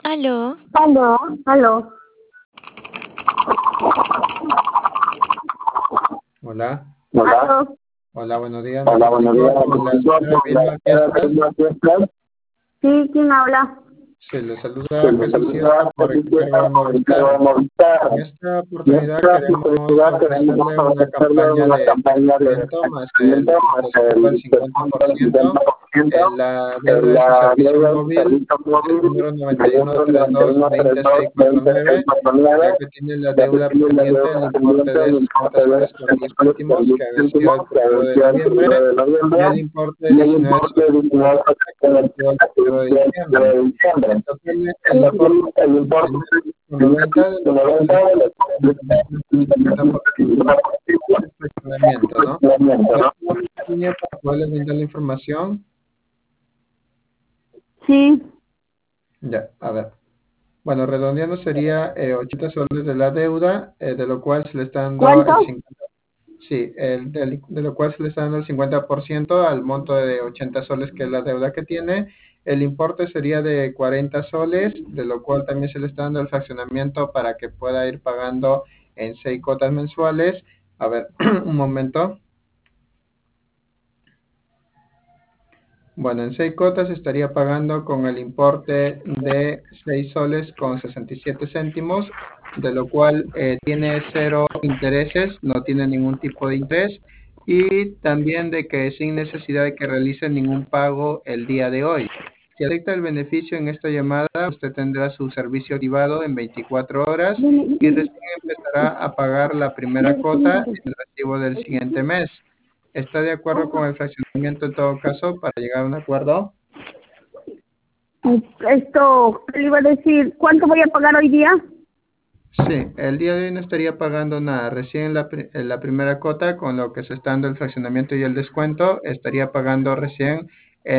Aló, Aló, aló. Hola, Aló. hola, buenos días. Me Hola, buenos comunico días. con la señora Vilma Fiestas. Sí, ¿quién habla? Se le Se saluda le Jesús saluda Sierra por el cargo de Felicia por el cargo de Movistar. Movistar. En esta En oportunidad esta queremos oportunidad queremos ofrecerle una ofrecerle campaña una de campaña de financiamiento más financiamiento el más descuento del el descuento del 50% 50% en la deuda en de su la servicio deuda de móvil servicio del móvil número del número 9132 9132-20649, 20 ya que tiene la ya que deuda tiene la pendiente del deuda importe pendiente de del 60 importe de soles con 10 60 céntimos que venció el que primero de vencía el noviembre 1 de y noviembre el importe de y el 19 importe de soles con 19 que venció el 1 de diciembre. de diciembre. Entonces, el importe El importe con 90, de de lo cual 90 le de los el 50% del fraccionamiento, ¿no? ¿no? Una línea para poderles brindar la información. Sí. Ya, a ver. Bueno, redondeando sería 80 soles de la deuda, de lo cual se le está dando ¿Cuánto? el 50. Sí, de lo cual se le está dando el 50% al monto de 80 soles, que es la deuda que tiene. El importe sería de 40 soles, de lo cual también se le está dando el fraccionamiento para que pueda ir pagando en 6 cuotas mensuales. A ver, un momento. Bueno, en 6 cuotas estaría pagando con el importe de 6 soles con 67 céntimos, de lo cual tiene cero intereses, no tiene ningún tipo de interés, y también de que sin necesidad de que realice ningún pago el día de hoy. Si acepta el beneficio en esta llamada, usted tendrá su servicio activado en 24 horas y recién empezará a pagar la primera cuota en el recibo del siguiente mes. ¿Está de acuerdo con el fraccionamiento en todo caso para llegar a un acuerdo? Esto, ¿qué le iba a decir? ¿Cuánto voy a pagar hoy día? Sí, el día de hoy no estaría pagando nada. Recién en la primera cuota, con lo que se está dando el fraccionamiento y el descuento, estaría pagando recién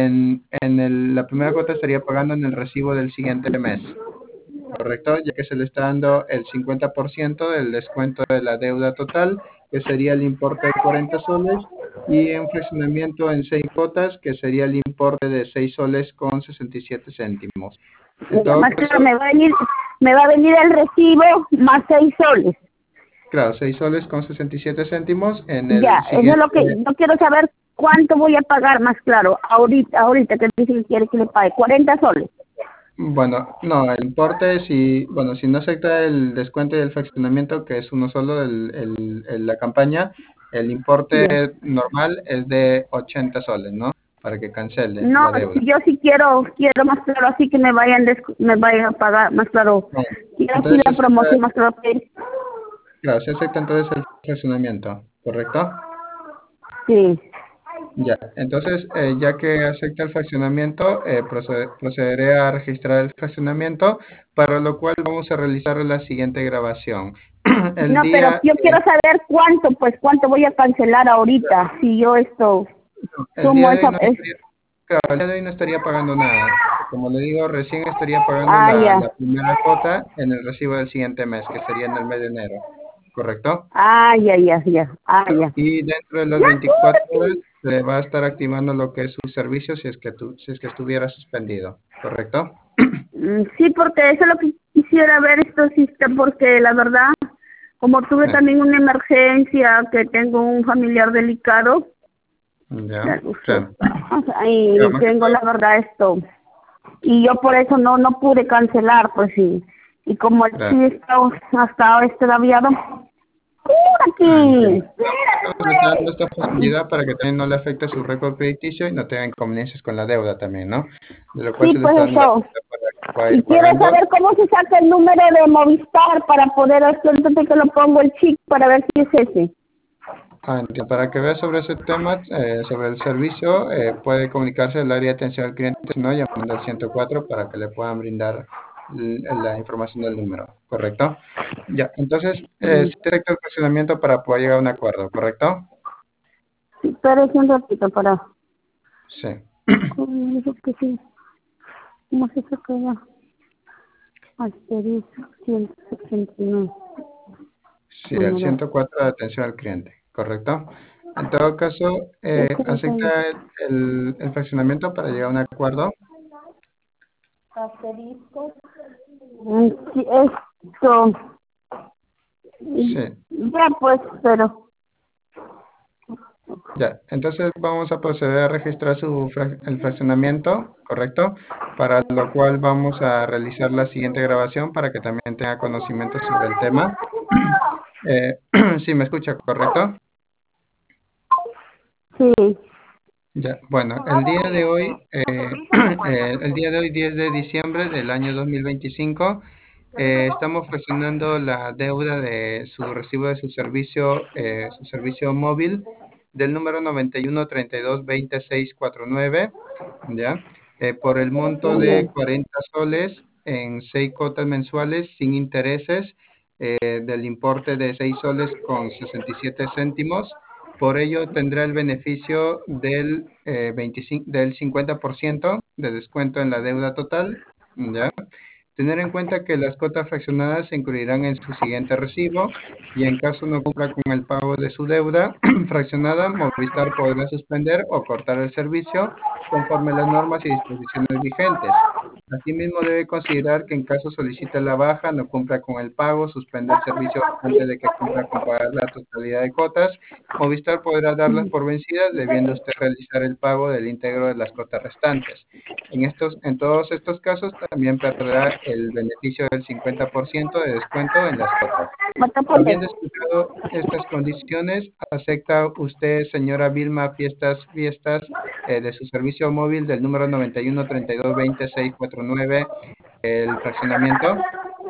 la primera cuota estaría pagando en el recibo del siguiente mes. Correcto, ya que se le está dando el 50% del descuento de la deuda total, que sería el importe de 40 soles, y en fraccionamiento en 6 cuotas, que sería el importe de 6 soles con 67 céntimos. En todo Más claro, caso, me va a venir el recibo más 6 soles. claro, 6 soles con 67 céntimos en Ya, el eso es siguiente. lo que yo quiero saber cuánto voy a pagar más claro. Ahorita que dice que quiere que le pague 40 soles. Bueno, no, el importe, si no acepta el descuento y el fraccionamiento, que es uno solo, la campaña, el importe Ya. normal es de 80 soles, ¿no? Para que cancele No, la deuda. si yo sí quiero más claro, así que me vayan a pagar más claro. Bueno, Quiero así entonces, la promoción más claro que claro, se acepta entonces el fraccionamiento, ¿correcto? sí. Ya, entonces, ya que acepta el fraccionamiento, procederé a registrar el fraccionamiento, para lo cual vamos a realizar la siguiente grabación. El No, pero día, yo quiero saber cuánto voy a cancelar ahorita, si yo esto el sumo día de hoy esa no estaría, claro, el día de hoy no estaría pagando nada. Como le digo, recién estaría pagando ya. la primera cuota en el recibo del siguiente mes, que sería en el mes de enero, ¿correcto? Ya. Y dentro de las 24 horas se va a estar activando lo que es su servicio si es que estuviera suspendido, ¿correcto? Sí, porque eso es lo que quisiera ver esto sistema, porque la verdad, como tuve Sí, también una emergencia, que tengo un familiar delicado, ya, ya usted, claro. y Claro, más que tengo todo, la verdad esto, y yo por eso no pude cancelar, pues sí, y como el claro. sí está hasta este labiado, ¡por aquí! Entiendo. Entonces le está dando esta facilidad para que también no le afecte su récord crediticio y no tenga inconveniencias con la deuda también, ¿no? De lo cual Sí, se le pues está dando la eso. facilidad para que pueda Y ir quiero pagando. saber cómo se saca el número de Movistar para poder hacer, entonces que lo pongo el chip para ver si es ese. Entiendo. Para que vea sobre ese tema, sobre el servicio, puede comunicarse al área de atención al cliente, si no, llamando al 104 para que le puedan brindar la información del número, ¿correcto? Ya, entonces, Mm. sí directo el funcionamiento para poder llegar a un acuerdo, ¿correcto? Sí, espérese un ratito para... Sí. ¿Cómo dijo que sí? ¿Cómo se saca ya? Asterisco 179. Sí, el Número. 104 de atención al cliente, ¿correcto? En todo caso, Ese es acepta el fraccionamiento para llegar a un acuerdo. Sí, esto, Sí. ya pues, pero, Ya, entonces vamos a proceder a registrar el fraccionamiento, ¿correcto? Para lo cual vamos a realizar la siguiente grabación para que también tenga conocimiento sobre el tema. Sí, me escucha, ¿correcto? sí, Ya, bueno, el día de hoy, el día de hoy, 10 de diciembre del año 2025, estamos fraccionando la deuda de su recibo de su servicio móvil del número 91322649, ¿ya? Por el monto de bien. 40 soles en 6 cuotas mensuales sin intereses, del importe de 6 soles con 67 céntimos. Por ello tendrá el beneficio del 50% de descuento en la deuda total, ¿ya? Tener en cuenta que las cuotas fraccionadas se incluirán en su siguiente recibo y en caso no cumpla con el pago de su deuda fraccionada, Movistar podrá suspender o cortar el servicio conforme las normas y disposiciones vigentes. Asimismo, debe considerar que en caso solicite la baja, no cumpla con el pago, suspenda el servicio antes de que cumpla con pagar la totalidad de cuotas, Movistar podrá darlas por vencidas, debiendo usted realizar el pago del íntegro de las cuotas restantes. En todos estos casos, también perderá el beneficio del 50% de descuento en las cuotas. Matapones. Habiendo escuchado estas condiciones, ¿acepta usted, señora Vilma Fiestas, de su servicio móvil del número 91322649, el fraccionamiento?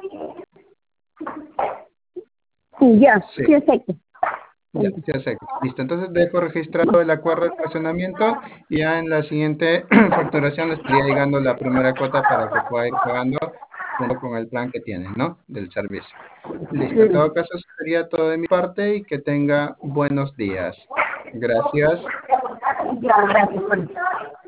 Sí, ya, Sí. sí acepto. Ya, ya sé. Listo, entonces dejo registrado el acuerdo de fraccionamiento y ya en la siguiente facturación le estaría llegando la primera cuota para que pueda ir pagando junto con el plan que tiene, ¿no? Del servicio. Listo, en todo caso eso sería todo de mi parte y que tenga buenos días. Gracias. Ya, gracias.